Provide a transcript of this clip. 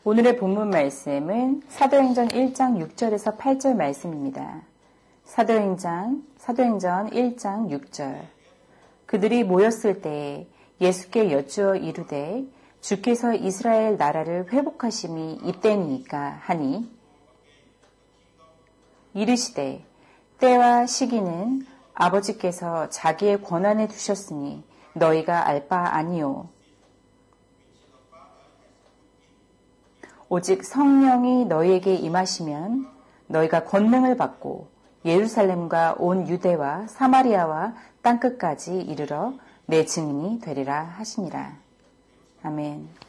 오늘의 본문 말씀은 사도행전 1장 6절에서 8절 말씀입니다. 사도행전 1장 6절. 그들이 모였을 때에 예수께 여쭈어 이르되 주께서 이스라엘 나라를 회복하심이 이때니까 하니 이르시되 때와 시기는 아버지께서 자기의 권한에 두셨으니 너희가 알 바 아니요. 오직 성령이 너희에게 임하시면 너희가 권능을 받고 예루살렘과 온 유대와 사마리아와 땅끝까지 이르러 내 증인이 되리라 하시니라. 아멘.